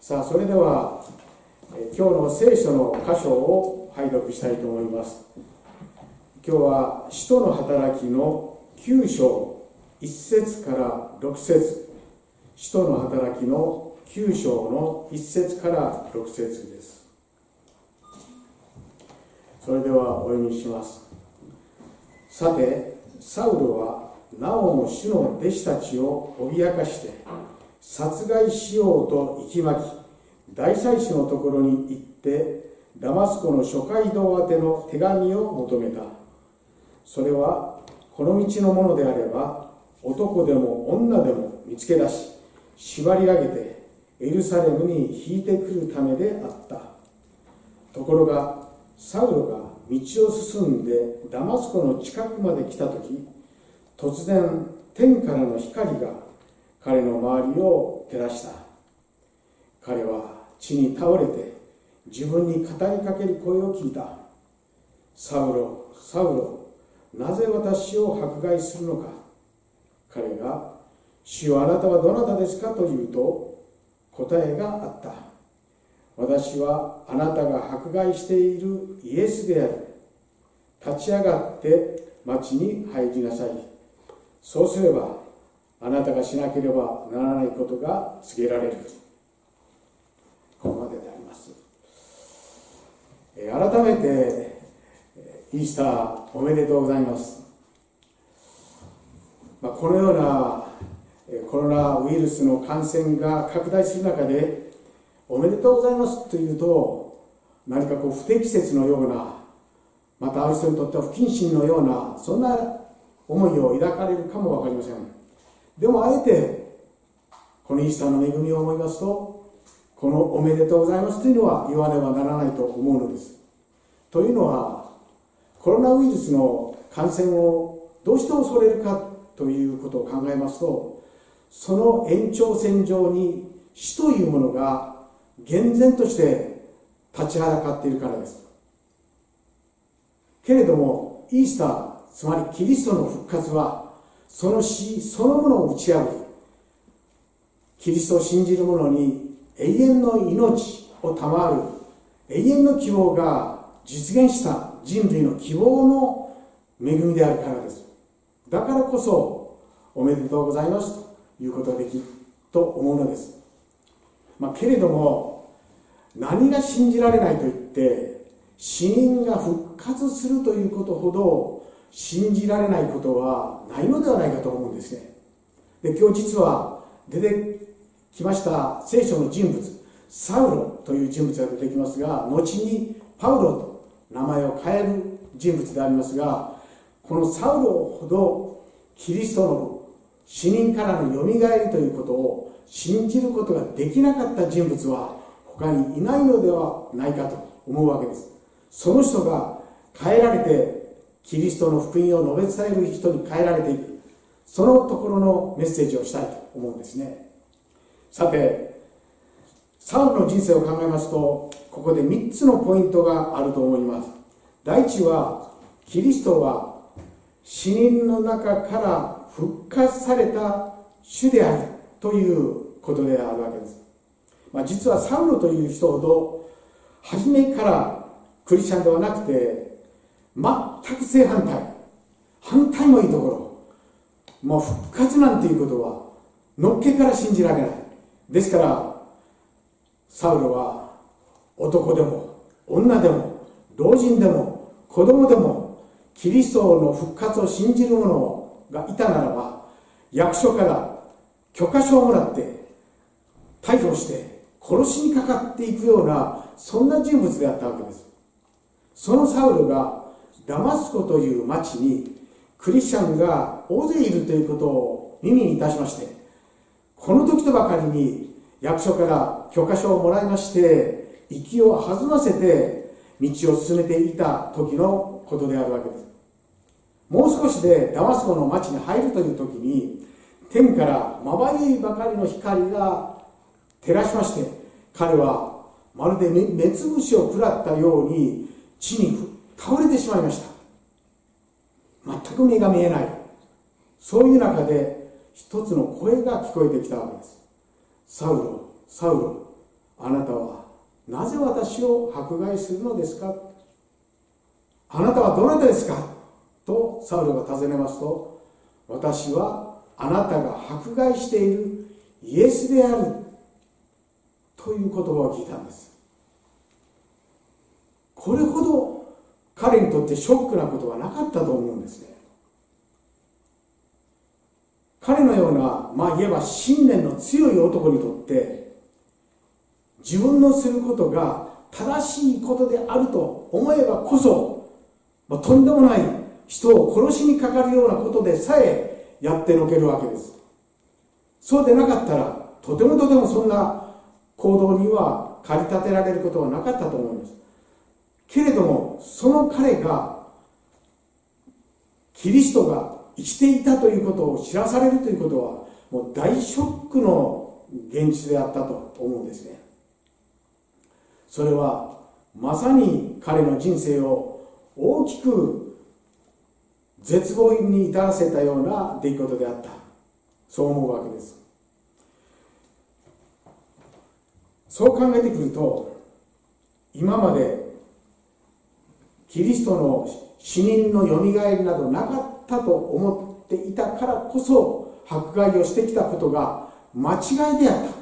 さあ、それでは今日の聖書の箇所を拝読したいと思います。今日は使徒の働きの9章1節から6節、使徒の働きの9章の1節から6節です。それではお読みします。さて、サウロはなおも主の弟子たちを脅かして殺害しようと息巻き、大祭司のところに行ってダマスコの諸街道宛ての手紙を求めた。それはこの道のものであれば男でも女でも見つけ出し、縛り上げてエルサレムに引いてくるためであった。ところがサウロが道を進んでダマスコの近くまで来たとき、突然天からの光が彼の周りを照らした。彼は地に倒れて自分に語りかける声を聞いた。サウロ、サウロ、なぜ私を迫害するのか。彼が、主よ、あなたはどなたですかと言うと、答えがあった。私はあなたが迫害しているイエスである。立ち上がって町に入りなさい。そうすればあなたがしなければならないことが告げられる。ここまでであります。改めてイースターおめでとうございます。このようなコロナウイルスの感染が拡大する中でおめでとうございますというと、何か不適切のような、またある人にとっては不謹慎のような、そんな思いを抱かれるかもわかりません。でもあえてこのイースターの恵みを思いますと、このおめでとうございますというのは言わねばならないと思うのです。というのは、コロナウイルスの感染をどうして恐れるかということを考えますと、その延長線上に死というものが厳然として立ちはだかっているからです。けれどもイースター、つまりキリストの復活はその死そのものを打ち破り、キリストを信じる者に永遠の命を賜る永遠の希望が実現した人類の希望の恵みであるからです。だからこそおめでとうございますということができると思うのです。けれども、何が信じられないと言って死人が復活するということほど信じられないことはないのではないかと思うんですね。で、今日実は出てきました聖書の人物、サウロという人物が出てきますが、後にパウロと名前を変える人物でありますが、このサウロほどキリストの死人からのよみがえりということを信じることができなかった人物は他にいないのではないかと思うわけです。その人が変えられてキリストの福音を述べ伝える人に変えられていく、そのところのメッセージをしたいと思うんですね。さて、サウルの人生を考えますと、ここで3つのポイントがあると思います。第一は、キリストは死人の中から復活された主であるということであるわけです。実はサウロという人ほど初めからクリスチャンではなくて、全く正反対もいいところ、もう復活なんていうことはのっけから信じられない。ですからサウロは男でも女でも老人でも子供でもキリストの復活を信じる者がいたならば、役所から許可証をもらって逮捕して殺しにかかっていくような、そんな人物であったわけです。そのサウロがダマスコという町にクリスチャンが大勢いるということを耳にいたしまして、この時とばかりに役所から許可証をもらいまして、息を弾ませて道を進めていた時のことであるわけです。もう少しでダマスコの町に入るという時に、天からまばゆいばかりの光が照らしまして、彼はまるで目つぶしを食らったように地に倒れてしまいました。全く目が見えない。そういう中で一つの声が聞こえてきたわけです。サウロ、サウロ、 あなたはなぜ私を迫害するのですか、あなたはどなたですかとサウロが尋ねますと、私はあなたが迫害しているイエスであるという言葉を聞いたんです。これほど彼にとってショックなことはなかったと思うんですね。彼のような、言えば信念の強い男にとって、自分のすることが正しいことであると思えばこそ、とんでもない人を殺しにかかるようなことでさえやってのけるわけです。そうでなかったら、とてもそんな行動には駆り立てられることはなかったと思います。けれども、その彼がキリストが生きていたということを知らされるということは、もう大ショックの現実であったと思うんですね。それはまさに彼の人生を大きく絶望に至らせたような出来事であった、そう思うわけです。そう考えてくると、今までキリストの死人のよみがえりなどなかったと思っていたからこそ迫害をしてきたことが間違いであった。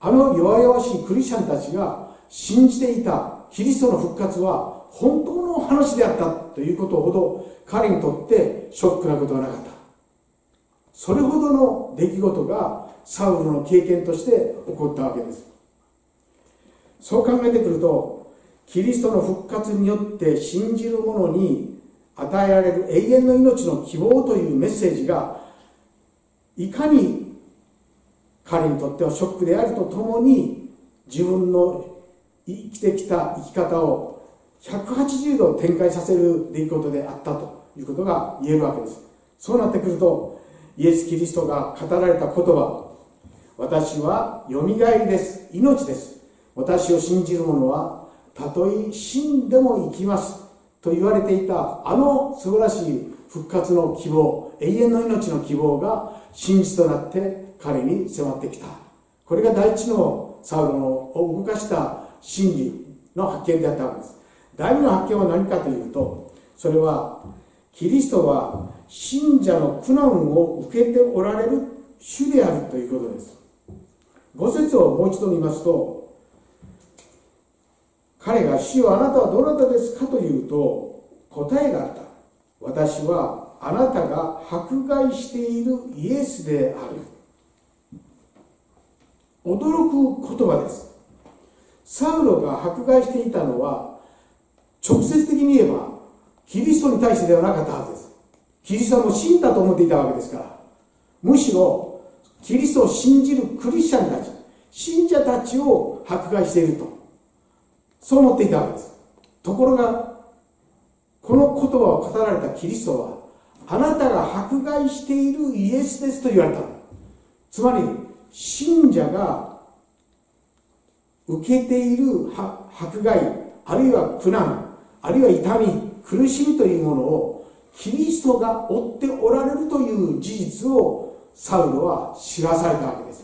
あの弱々しいクリスチャンたちが信じていたキリストの復活は本当の話であったということほど彼にとってショックなことはなかった。それほどの出来事がサウルの経験として起こったわけです。そう考えてくると、キリストの復活によって信じる者に与えられる永遠の命の希望というメッセージがいかに彼にとってはショックであるとともに、自分の生きてきた生き方を180度展開させる出来事であったということが言えるわけです。そうなってくると、イエス・キリストが語られた言葉、私はよみがえりです、命です、私を信じる者はたとえ死んでも生きますと言われていた、あの素晴らしい復活の希望、永遠の命の希望が真実となって彼に迫ってきた。これが第一のサウロを動かした真理の発見であったわけです。第二の発見は何かというと、それはキリストは信者の苦難を受けておられる主であるということです。5節をもう一度見ますと、彼が主よあなたはどなたですかというと答えがあった。私はあなたが迫害しているイエスである。驚く言葉です。サウロが迫害していたのは直接的に言えばキリストに対してではなかったはずです。キリストはもう死んだと思っていたわけですから、むしろキリストを信じるクリスチャンたち、信者たちを迫害していると、そう思っていたわけです。ところがこの言葉を語られたキリストは、あなたが迫害しているイエスですと言われた。つまり信者が受けている迫害、あるいは苦難、あるいは痛み、苦しみというものをキリストが負っておられるという事実をサウロは知らされたわけです。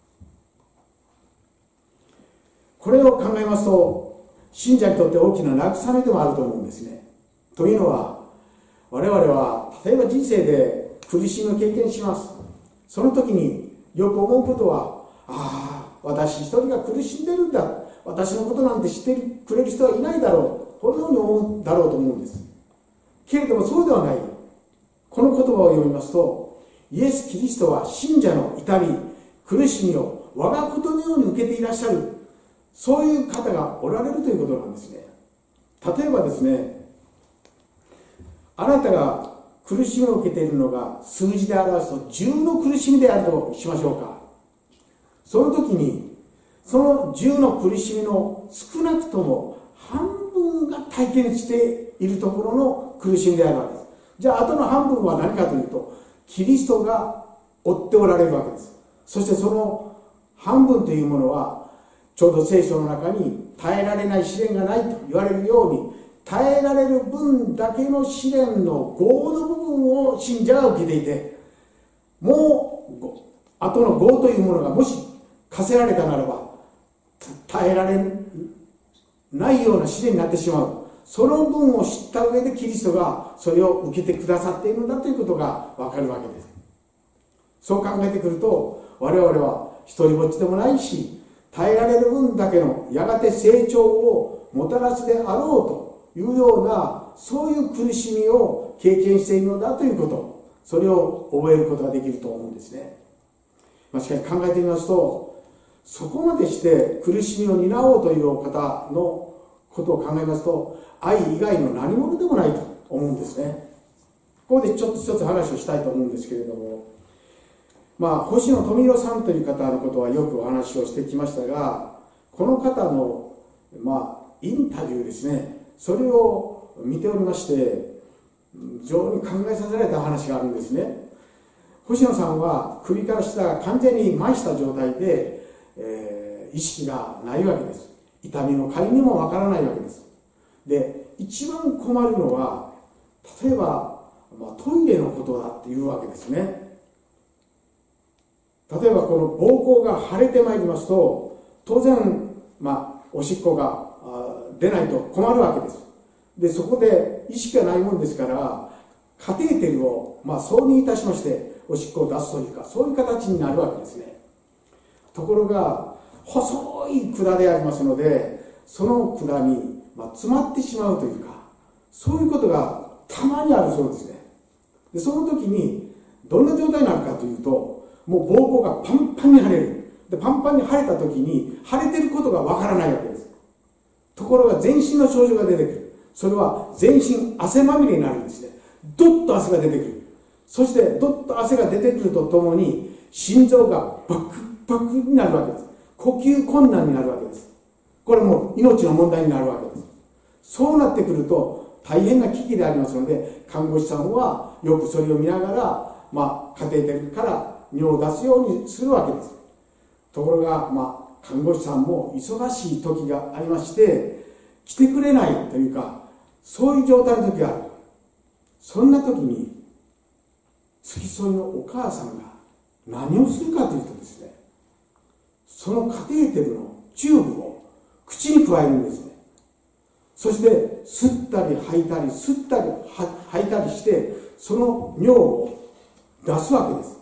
これを考えますと、信者にとって大きな慰めでもあると思うんですね。というのは、我々は例えば人生で苦しみを経験します。その時によく思うことは、私一人が苦しんでるんだ、私のことなんて知ってくれる人はいないだろう、このように思うだろうと思うんです。けれどもそうではない。この言葉を読みますと、イエス・キリストは信者の痛み、苦しみを我がことのように受けていらっしゃる、そういう方がおられるということなんですね。例えばですね、あなたが苦しみを受けているのが数字で表すと10の苦しみであるとしましょうか。その時にその10の苦しみの少なくとも半分が体験しているところの苦しみであるわけです。じゃああとの半分は何かというと、キリストが負っておられるわけです。そしてその半分というものは、ちょうど聖書の中に耐えられない試練がないと言われるように、耐えられる分だけの試練の業の部分を信者が受けていて、もう後の業というものがもし課せられたならば、 耐えられないような試練になってしまう。その分を知った上でキリストがそれを受けてくださっているのだということがわかるわけです。そう考えてくると、我々は一人ぼっちでもないし、耐えられる分だけのやがて成長をもたらすであろうというような、そういう苦しみを経験しているのだということ、それを覚えることができると思うんですね。しかし考えてみますと、そこまでして苦しみを担おうという方のことを考えますと、愛以外の何者でもないと思うんですね。ここでちょっと一つ話をしたいと思うんですけれども、星野富弘さんという方のことはよくお話をしてきましたが、この方の、インタビューですね、それを見ておりまして、非常に考えさせられた話があるんですね。星野さんは首から下が完全に麻痺した状態で、意識がないわけです。痛みの解にもわからないわけです。で、一番困るのは、例えば、トイレのことだっていうわけですね。例えばこの膀胱が腫れてまいりますと、当然、おしっこが出ないと困るわけです。で、そこで意識がないもんですから、カテーテルを挿入いたしまして、おしっこを出すというか、そういう形になるわけですね。ところが、細い管でありますので、その管に詰まってしまうというか、そういうことがたまにあるそうですね。で、その時に、どんな状態になるかというと、もう膀胱がパンパンに腫れる。で、パンパンに腫れた時に、腫れてることがわからないわけです。ところが全身の症状が出てくる。それは全身汗まみれになるんですね。どっと汗が出てくる。そして、どっと汗が出てくるとともに、心臓がバクバクになるわけです。呼吸困難になるわけです。これも命の問題になるわけです。そうなってくると、大変な危機でありますので、看護師さんはよくそれを見ながら、カテーテルから尿を出すようにするわけです。ところが、看護師さんも忙しい時がありまして、来てくれないというか、そういう状態の時がある。そんな時に、付き添いのお母さんが何をするかというとですね、そのカテーテルのチューブを口に加えるんですね。そして、吸ったり吐いたり、吸ったり吐いたりして、その尿を出すわけです。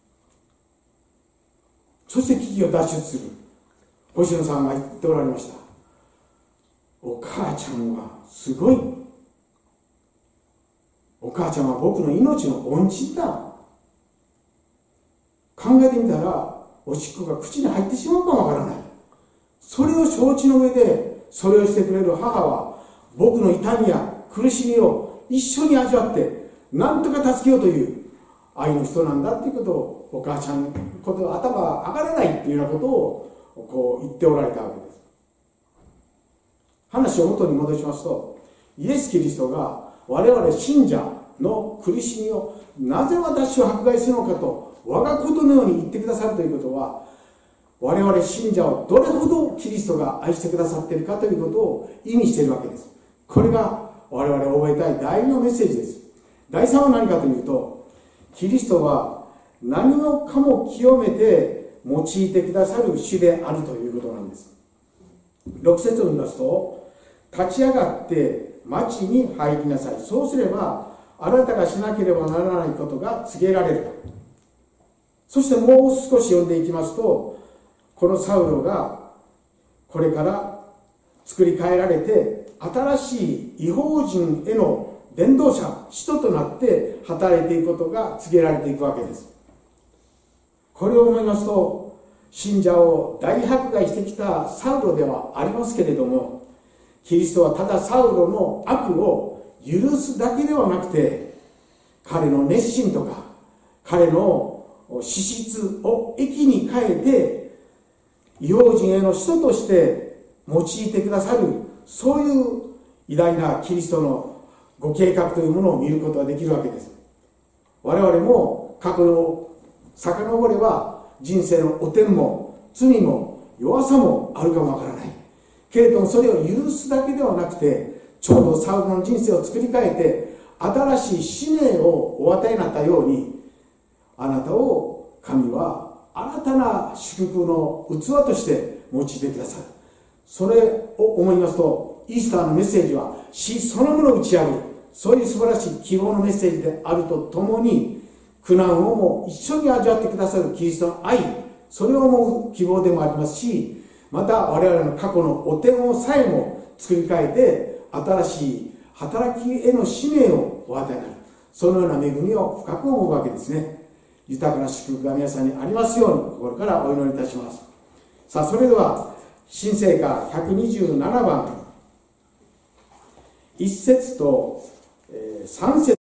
そして危機を脱出する。星野さんが言っておられました。お母ちゃんはすごい。お母ちゃんは僕の命の恩人だ。考えてみたら、おしっこが口に入ってしまうかもわからない。それを承知の上で、それをしてくれる母は、僕の痛みや苦しみを一緒に味わって、なんとか助けようという愛の人なんだっていうことを、お母ちゃんのことを頭が上がらないっていうようなことを言っておられたわけです。話を元に戻しますと、イエス・キリストが我々信者の苦しみをなぜ私を迫害するのかと我がことのように言ってくださるということは、我々信者をどれほどキリストが愛してくださっているかということを意味しているわけです。これが我々を覚えたい第2のメッセージです。第3は何かというと、キリストは何もかも清めて用いてくださる主であるということなんです。6節を見ますと、立ち上がって町に入りなさい。そうすればあなたがしなければならないことが告げられる。そしてもう少し読んでいきますと、このサウロがこれから作り変えられて、新しい異邦人への伝道者、使徒となって働いていくことが告げられていくわけです。これを思いますと、信者を大迫害してきたサウロではありますけれども、キリストはただサウロの悪を許すだけではなくて、彼の熱心とか彼の資質を益に変えて、異邦人への使徒として用いてくださる、そういう偉大なキリストのご計画というものを見ることができるわけです。我々も過去を遡れば、人生の汚点も罪も弱さもあるかもわからないけれども、それを許すだけではなくて、ちょうどサウロの人生を作り変えて新しい使命をお与えになったように、あなたを神は新たな祝福の器として用いてくださる。それを思いますと、イースターのメッセージは死そのものを打ち破る、そういう素晴らしい希望のメッセージであるとともに、苦難をも一緒に味わってくださるキリストの愛、それを思う希望でもありますし、また我々の過去の汚点をさえも作り変えて、新しい働きへの使命をお与えになる、そのような恵みを深く思うわけですね。豊かな祝福が皆さんにありますように心からお祈りいたします。さあ、それでは新聖歌127番1節と3節